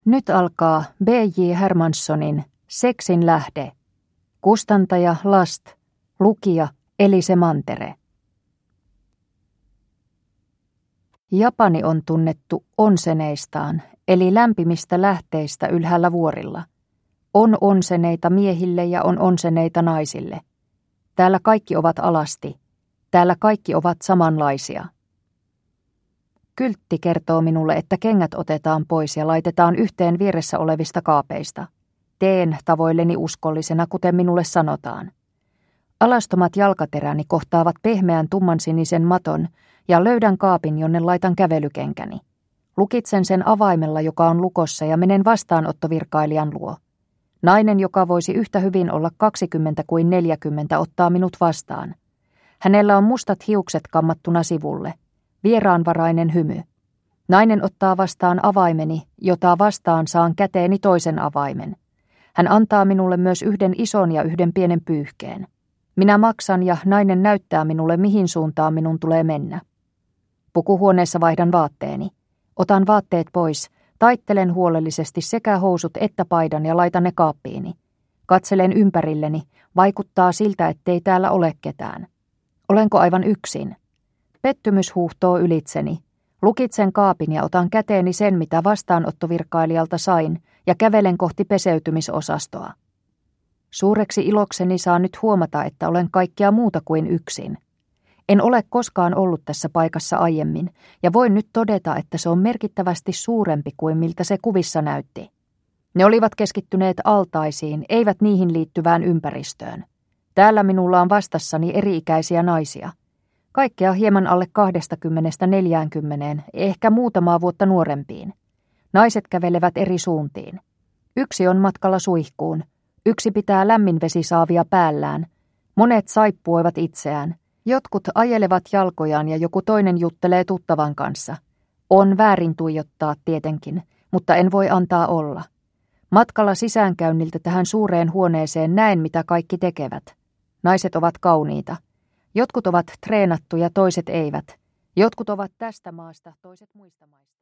Nyt alkaa B.J. Hermanssonin Seksin lähde. Kustantaja Last, lukija Elise Mantere. Japani on tunnettu onseneistaan, eli lämpimistä lähteistä ylhäällä vuorilla. On onseneita miehille ja on onseneita naisille. Täällä kaikki ovat alasti. Täällä kaikki ovat samanlaisia. Kyltti kertoo minulle, että kengät otetaan pois ja laitetaan yhteen vieressä olevista kaapeista. Teen tavoilleni uskollisena, kuten minulle sanotaan. Alastomat jalkateräni kohtaavat pehmeän tummansinisen maton ja löydän kaapin, jonne laitan kävelykenkäni. Lukitsen sen avaimella, joka on lukossa, ja menen vastaanottovirkailijan luo. Nainen, joka voisi yhtä hyvin olla 20 kuin 40, ottaa minut vastaan. Hänellä on mustat hiukset kammattuna sivulle. Vieraanvarainen hymy. Nainen ottaa vastaan avaimeni, jota vastaan saan käteeni toisen avaimen. Hän antaa minulle myös yhden ison ja yhden pienen pyyhkeen. Minä maksan ja nainen näyttää minulle, mihin suuntaan minun tulee mennä. Pukuhuoneessa vaihdan vaatteeni. Otan vaatteet pois, taittelen huolellisesti sekä housut että paidan ja laitan ne kaappiini. Katselen ympärilleni, vaikuttaa siltä, ettei täällä ole ketään. Olenko aivan yksin? Pettymys huuhtoo ylitseni. Lukitsen kaapin ja otan käteeni sen, mitä vastaanottovirkailijalta sain, ja kävelen kohti peseytymisosastoa. Suureksi ilokseni saan nyt huomata, että olen kaikkea muuta kuin yksin. En ole koskaan ollut tässä paikassa aiemmin, ja voin nyt todeta, että se on merkittävästi suurempi kuin miltä se kuvissa näytti. Ne olivat keskittyneet altaisiin, eivät niihin liittyvään ympäristöön. Täällä minulla on vastassani eri-ikäisiä naisia. Kaikkea hieman alle 20–40, ehkä muutamaa vuotta nuorempiin. Naiset kävelevät eri suuntiin. Yksi on matkalla suihkuun, yksi pitää lämminvesisaavia päällään, monet saippuoivat itseään, jotkut ajelevat jalkojaan ja joku toinen juttelee tuttavan kanssa. On väärin tuijottaa tietenkin, mutta en voi antaa olla. Matkalla sisäänkäynniltä tähän suureen huoneeseen näen, mitä kaikki tekevät. Naiset ovat kauniita. Jotkut ovat treenattuja, toiset eivät. Jotkut ovat tästä maasta, toiset muista maista.